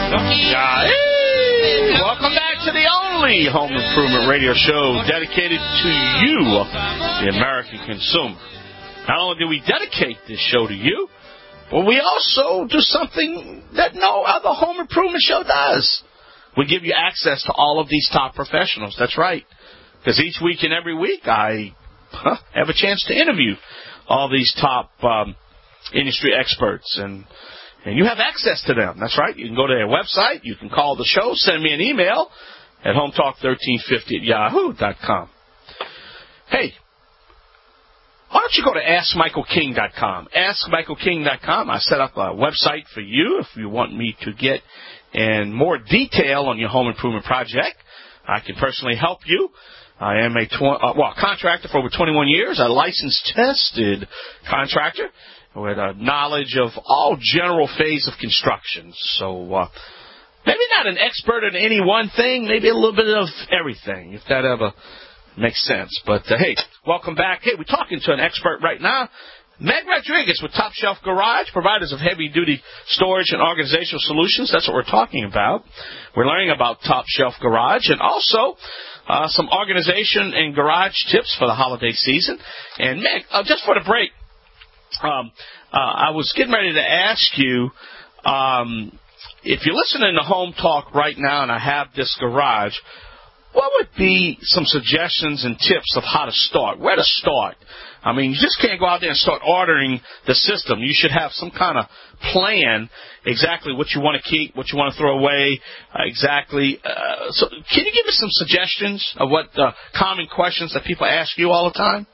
Speaker 6: Hey, welcome back to the only home improvement radio show dedicated to you, the American consumer. Not only do we dedicate this show to you, but we also do something that no other home improvement show does. We give you access to all of these top professionals. That's right. Because each week and every week, I huh, have a chance to interview all these top um, industry experts. And and you have access to them. That's right. You can go to their website. You can call the show. Send me an email at hometalk thirteen fifty at yahoo dot com. Hey, why don't you go to ask michael king dot com? ask michael king dot com. I set up a website for you if you want me to get in more detail on your home improvement project. I can personally help you. I am a tw- uh, well contractor for over twenty-one years, a licensed, tested contractor with a knowledge of all general phase of construction. So uh, maybe not an expert in any one thing, maybe a little bit of everything, if that ever Makes sense. But, uh, hey, welcome back. Hey, we're talking to an expert right now, Meg Rodriguez with Top Shelf Garage, providers of heavy-duty storage and organizational solutions. That's what we're talking about. We're learning about Top Shelf Garage and also uh, some organization and garage tips for the holiday season. And, Meg, uh, just for the break, um, uh, I was getting ready to ask you, um, if you're listening to Home Talk right now and I have this garage, what would be some suggestions and tips of how to start, where to start? I mean, you just can't go out there and start ordering the system. You should have some kind of plan, exactly what you want to keep, what you want to throw away, uh, exactly. Uh, so can you give us some suggestions of what uh, common questions that people ask you all the time?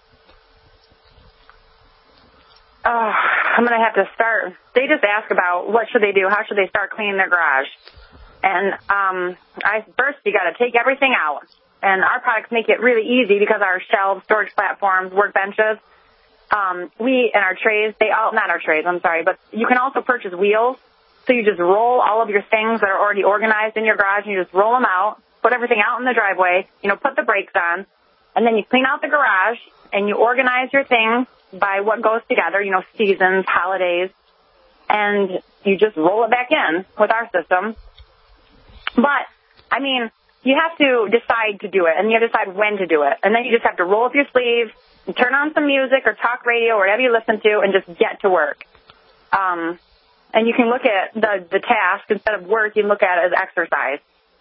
Speaker 21: Uh, I'm going to have to start. They just ask about what should they do, how should they start cleaning their garage. And um, I first, you got to take everything out. And our products make it really easy because our shelves, storage platforms, workbenches, um, we and our trays, they all, not our trays, I'm sorry, but you can also purchase wheels. So you just roll all of your things that are already organized in your garage, and you just roll them out, put everything out in the driveway, you know, put the brakes on, and then you clean out the garage, and you organize your things by what goes together, you know, seasons, holidays, and you just roll it back in with our system. But, I mean, you have to decide to do it, and you have to decide when to do it. And then you just have to roll up your sleeves and turn on some music or talk radio or whatever you listen to and just get to work. Um, and you can look at the, the task, instead of work, you can look at it as exercise.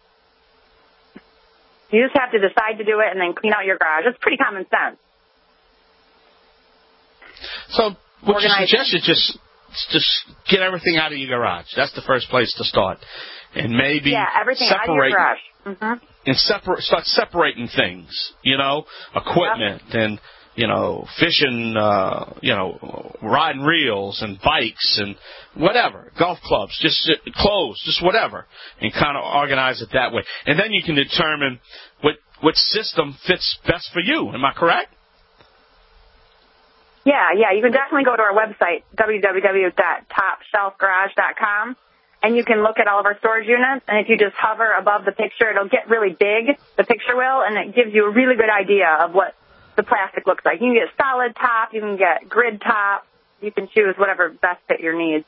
Speaker 21: You just have to decide to do it and then clean out your garage. It's pretty common sense.
Speaker 6: So what you suggest is just, just get everything out of your garage. That's the first place to start. And maybe
Speaker 21: yeah, everything out of your garage. Mm-hmm.
Speaker 6: And separate, start separating things, you know, equipment yep. and, you know, fishing, uh, you know, riding reels and bikes and whatever, golf clubs, just clothes, just whatever, and kind of organize it that way. And then you can determine what, what system fits best for you. Am I correct?
Speaker 21: Yeah, yeah. You can definitely go to our website, w w w dot top shelf garage dot com. And you can look at all of our storage units, and if you just hover above the picture, it'll get really big, the picture will, and it gives you a really good idea of what the plastic looks like. You can get solid top, you can get grid top, you can choose whatever best fit your needs.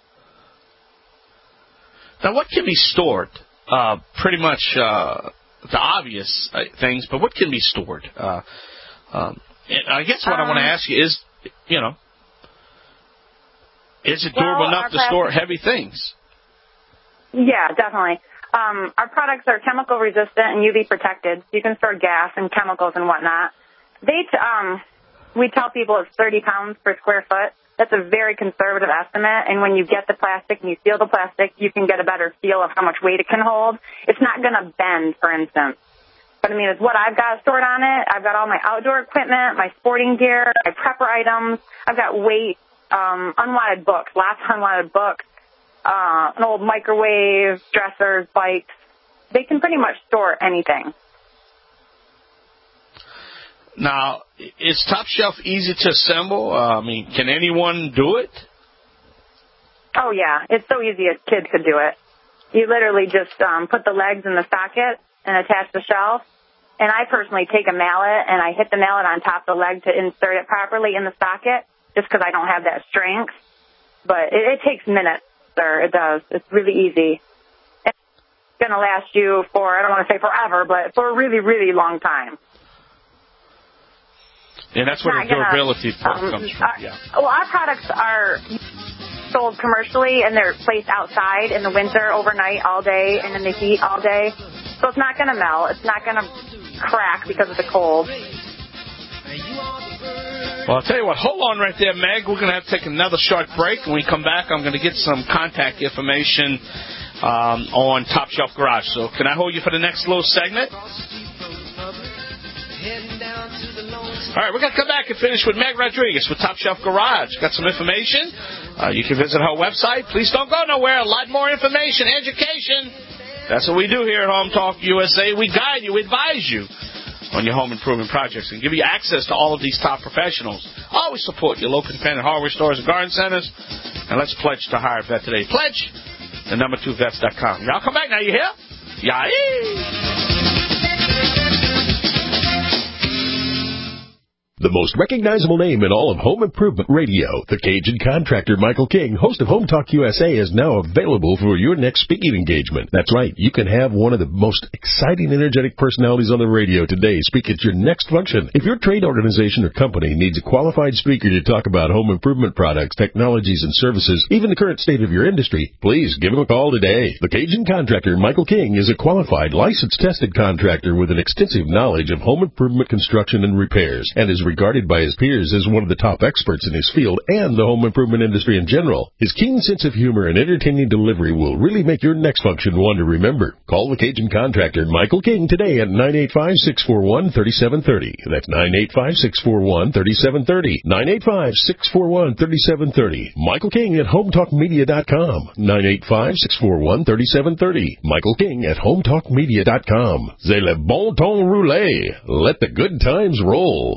Speaker 6: Now, what can be stored? Uh, pretty much uh, the obvious uh, things, but what can be stored? Uh, um, and I guess what um, I want to ask you is, you know, is it durable
Speaker 21: well,
Speaker 6: enough to store heavy things?
Speaker 21: Yeah, definitely. Um, our products are chemical resistant and U V protected. You can store gas and chemicals and whatnot. They, t- um, we tell people it's thirty pounds per square foot. That's a very conservative estimate. And when you get the plastic and you feel the plastic, you can get a better feel of how much weight it can hold. It's not going to bend, for instance. But I mean, it's what I've got stored on it. I've got all my outdoor equipment, my sporting gear, my prepper items. I've got weight, um, unwanted books, lots of unwanted books. Uh, an old microwave, dressers, bikes. They can pretty much store anything.
Speaker 6: Now, is Top Shelf easy to assemble? Uh, I mean, can anyone do it?
Speaker 21: Oh, yeah. It's so easy a kid could do it. You literally just um, put the legs in the socket and attach the shelf. And I personally take a mallet and I hit the mallet on top of the leg to insert it properly in the socket, just because I don't have that strength. But it, it takes minutes. Sir, it does. It's really easy. It's going to last you for, I don't want to say forever, but for a really, really long time.
Speaker 6: And that's where the durability part um, comes from.
Speaker 21: Our,
Speaker 6: yeah.
Speaker 21: Well, our products are sold commercially, and they're placed outside in the winter, overnight, all day, and in the heat all day. So it's not going to melt. It's not going to crack because of the cold.
Speaker 6: Well, I'll tell you what, hold on right there, Meg. We're going to have to take another short break. When we come back, I'm going to get some contact information um, on Top Shelf Garage. So can I hold you for the next little segment? All right, we're going to come back and finish with Meg Rodriguez with Top Shelf Garage. Got some information. Uh, you can visit her website. Please don't go nowhere. A lot more information, education. That's what we do here at Home Talk U S A. We guide you, we advise you on your home improvement projects and give you access to all of these top professionals. Always support your local independent hardware stores and garden centers. And let's pledge to hire a vet today. Pledge the number two vets dot com. Y'all come back now. You hear? Yeah.
Speaker 2: The most recognizable name in all of home improvement radio, the Cajun Contractor Michael King, host of Home Talk U S A, is now available for your next speaking engagement. That's right, you can have one of the most exciting, energetic personalities on the radio today speak at your next function. If your trade organization or company needs a qualified speaker to talk about home improvement products, technologies, and services, even the current state of your industry, please give him a call today. The Cajun Contractor Michael King is a qualified, licensed, tested contractor with an extensive knowledge of home improvement construction and repairs, and is regarded by his peers as one of the top experts in his field and the home improvement industry in general. His keen sense of humor and entertaining delivery will really make your next function one to remember. Call the Cajun Contractor Michael King today at nine eight five, six four one, three seven three zero. That's nine eight five, six four one, three seven three zero. nine eight five, six four one, three seven three zero. Michael King at home talk media dot com. nine eight five, six four one, three seven three zero. Michael King at home talk media dot com. C'est le bon ton roulé. Let the good times roll.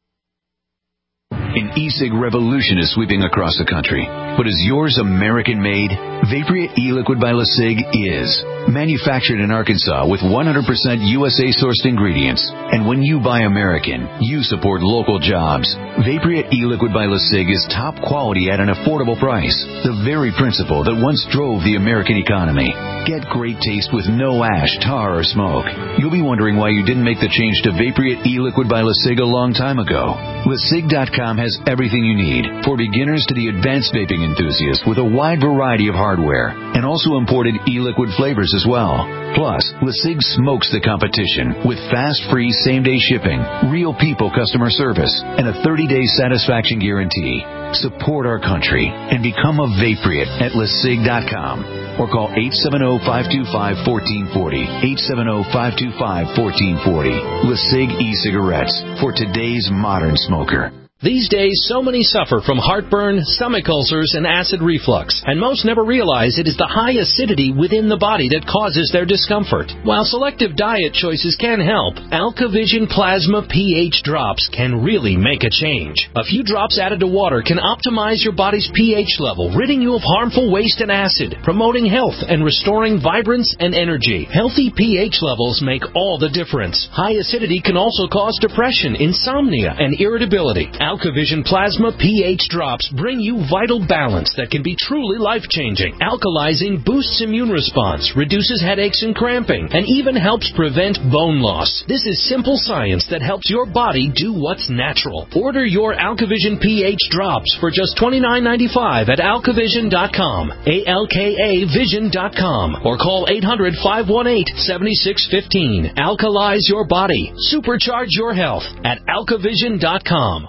Speaker 4: An e-cig revolution is sweeping across the country. But is yours American-made? Vaporia e-liquid by LeSig is. Manufactured in Arkansas with one hundred percent U S A-sourced ingredients. And when you buy American, you support local jobs. Vaporia e-liquid by LeSig is top quality at an affordable price. The very principle that once drove the American economy. Get great taste with no ash, tar, or smoke. You'll be wondering why you didn't make the change to Vaporia e-liquid by LeSig a long time ago. LeSig dot com has everything you need, for beginners to the advanced vaping enthusiast, with a wide variety of hardware, and also imported e-liquid flavors as well. Plus, LeSig smokes the competition with fast, free, same-day shipping, real people customer service, and a thirty-day satisfaction guarantee. Support our country and become a Vaporeate at LeSig dot com. Or call eight seven zero, five two five, one four four zero, eight seven zero, five two five, one four four zero. LeSig e-cigarettes for today's modern smoker.
Speaker 23: These days, so many suffer from heartburn, stomach ulcers, and acid reflux, and most never realize it is the high acidity within the body that causes their discomfort. While selective diet choices can help, AlkaVision Plasma pH drops can really make a change. A few drops added to water can optimize your body's pH level, ridding you of harmful waste and acid, promoting health and restoring vibrance and energy. Healthy pH levels make all the difference. High acidity can also cause depression, insomnia, and irritability. AlkaVision Plasma pH drops bring you vital balance that can be truly life-changing. Alkalizing boosts immune response, reduces headaches and cramping, and even helps prevent bone loss. This is simple science that helps your body do what's natural. Order your AlkaVision pH drops for just twenty-nine ninety-five at alkavision dot com, A L K A vision dot com, or call eight hundred, five one eight, seven six one five. Alkalize your body. Supercharge your health at alkavision dot com.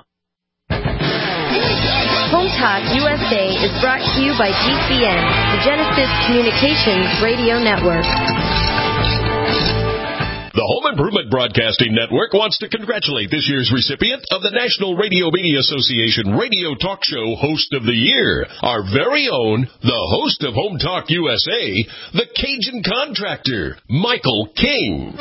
Speaker 13: Home Talk U S A is brought to you by G C N, the Genesis Communications Radio Network.
Speaker 5: The Home Improvement Broadcasting Network wants to congratulate this year's recipient of the National Radio Media Association Radio Talk Show Host of the Year, our very own, the host of Home Talk U S A, the Cajun Contractor, Michael King.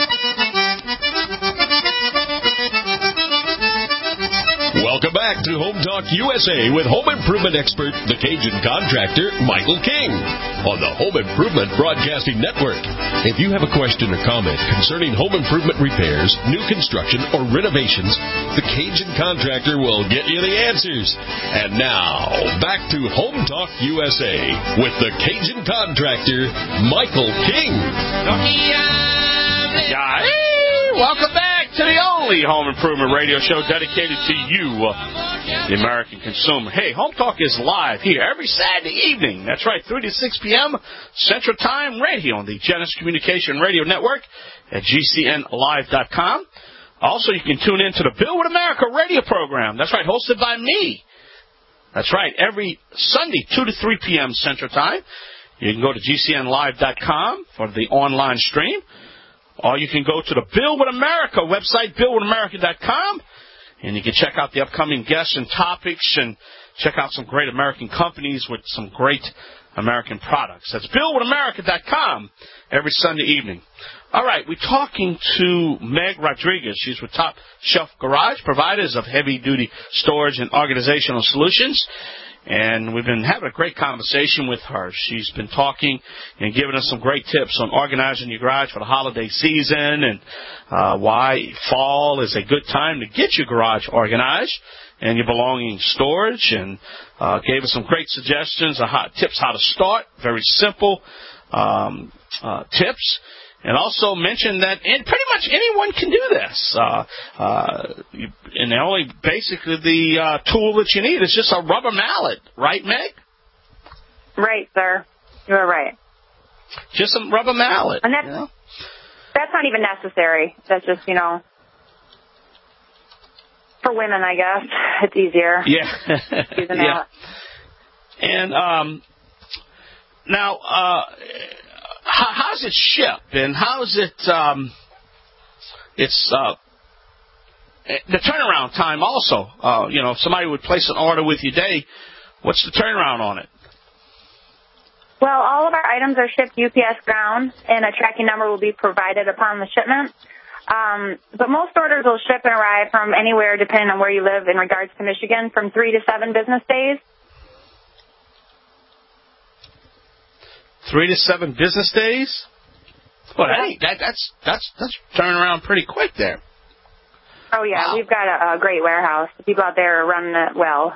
Speaker 5: Welcome back to Home Talk U S A with home improvement expert, the Cajun Contractor, Michael King, on the Home Improvement Broadcasting Network. If you have a question or comment concerning home improvement repairs, new construction, or renovations, the Cajun Contractor will get you the answers. And now, back to Home Talk U S A with the Cajun Contractor, Michael King.
Speaker 6: Yeah, hey, welcome back to the only home improvement radio show dedicated to you, the American consumer. Hey, Home Talk is live here every Saturday evening. That's right, three to six p.m. Central Time, right here on the Genesis Communication Radio Network at G C N live dot com. Also, you can tune in to the Build with America radio program. That's right, hosted by me. That's right, every Sunday, two to three p.m. Central Time. You can go to G C N live dot com for the online stream. Or you can go to the Build with America website, build with america dot com, and you can check out the upcoming guests and topics and check out some great American companies with some great American products. That's build with america dot com every Sunday evening. All right, we're talking to Meg Rodriguez. She's with Top Shelf Garage, providers of heavy-duty storage and organizational solutions.
Speaker 20: And we've been having a great conversation with her. She's been talking and giving us some great tips on organizing your garage for the holiday season and uh, why fall is a good time to get your garage organized and your belongings storage, and uh, gave us some great suggestions of how, tips how to start, very simple um, uh, tips. And also mentioned that and pretty much anyone can do this. Uh, uh, you, and the only, basically, the uh, tool that you need is just a rubber mallet. Right, Meg?
Speaker 21: Right, sir. You're right.
Speaker 20: Just a rubber mallet.
Speaker 21: And that's,
Speaker 20: you know?
Speaker 21: that's not even necessary. That's just, you know, for women, I guess. It's easier.
Speaker 20: Yeah.
Speaker 21: Use a
Speaker 20: yeah.
Speaker 21: mallet.
Speaker 20: And um, now... Uh, How, how's it shipped, and how's it, um, it's, uh, the turnaround time also? Uh, you know, if somebody would place an order with you today, what's the turnaround on it?
Speaker 21: Well, all of our items are shipped U P S ground, and a tracking number will be provided upon the shipment. Um, but most orders will ship and arrive from anywhere, depending on where you live in regards to Michigan, from three to seven business days.
Speaker 20: Three to seven business days? Well, hey, that, that's that's that's turning around pretty quick there.
Speaker 21: Oh, yeah.
Speaker 20: Wow.
Speaker 21: We've got a, a great warehouse. The people out there are running it well.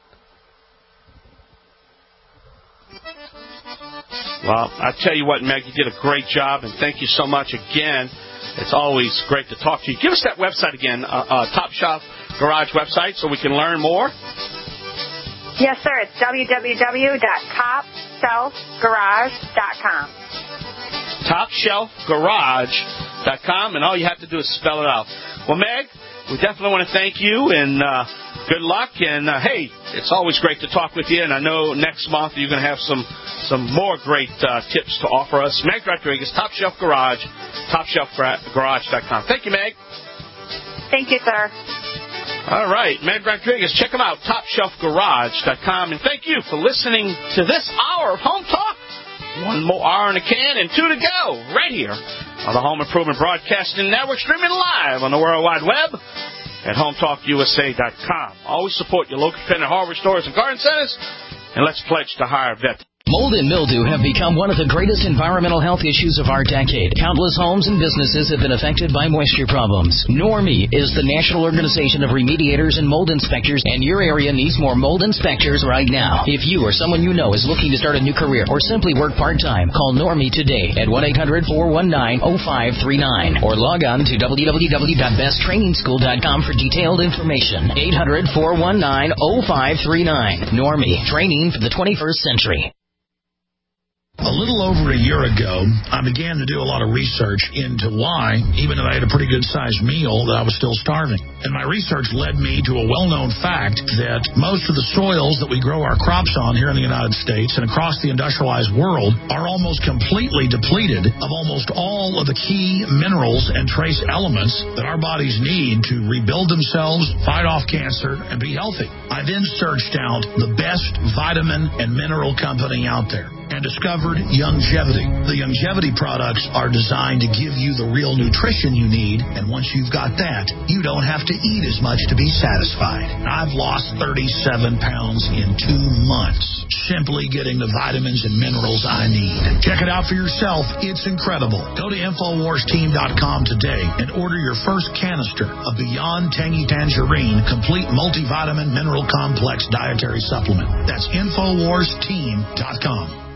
Speaker 20: Well, I tell you what, Meg, you did a great job, and thank you so much again. It's always great to talk to you. Give us that website again, uh, uh, Top Shelf Garage website, so we can learn more.
Speaker 21: Yes, sir. It's w w w dot top shelf garage dot com.
Speaker 20: top shelf garage dot com, and all you have to do is spell it out. Well, Meg, we definitely want to thank you, and uh, good luck. And, uh, hey, it's always great to talk with you, and I know next month you're going to have some some more great uh, tips to offer us. Meg Rodriguez, Top Shelf Garage, top shelf garage dot com. Thank you, Meg.
Speaker 21: Thank you, sir.
Speaker 20: All right, Meg Rodriguez, check them out, top shelf garage dot com. And thank you for listening to this hour of Home Talk. One more hour in the can and two to go right here on the Home Improvement Broadcasting Network, streaming live on the World Wide Web at home talk u s a dot com. Always support your local independent hardware stores and garden centers, and let's pledge to hire vet.
Speaker 1: Mold and mildew have become one of the greatest environmental health issues of our decade. Countless homes and businesses have been affected by moisture problems. Normie is the national organization of remediators and mold inspectors, and your area needs more mold inspectors right now. If you or someone you know is looking to start a new career or simply work part-time, call Normie today at one eight hundred, four one nine, oh five three nine or log on to w w w dot best training school dot com for detailed information. eight hundred, four one nine, oh five three nine. Normie, training for the twenty-first century.
Speaker 8: A little over a year ago, I began to do a lot of research into why, even though I had a pretty good-sized meal, that I was still starving. And my research led me to a well-known fact that most of the soils that we grow our crops on here in the United States and across the industrialized world are almost completely depleted of almost all of the key minerals and trace elements that our bodies need to rebuild themselves, fight off cancer, and be healthy. I then searched out the best vitamin and mineral company out there and discovered Youngevity. The Youngevity products are designed to give you the real nutrition you need, and once you've got that, you don't have to eat as much to be satisfied. I've lost thirty-seven pounds in two months, simply getting the vitamins and minerals I need. Check it out for yourself. It's incredible. Go to infowars team dot com today and order your first canister of Beyond Tangy Tangerine Complete Multivitamin Mineral Complex Dietary Supplement. That's infowars team dot com.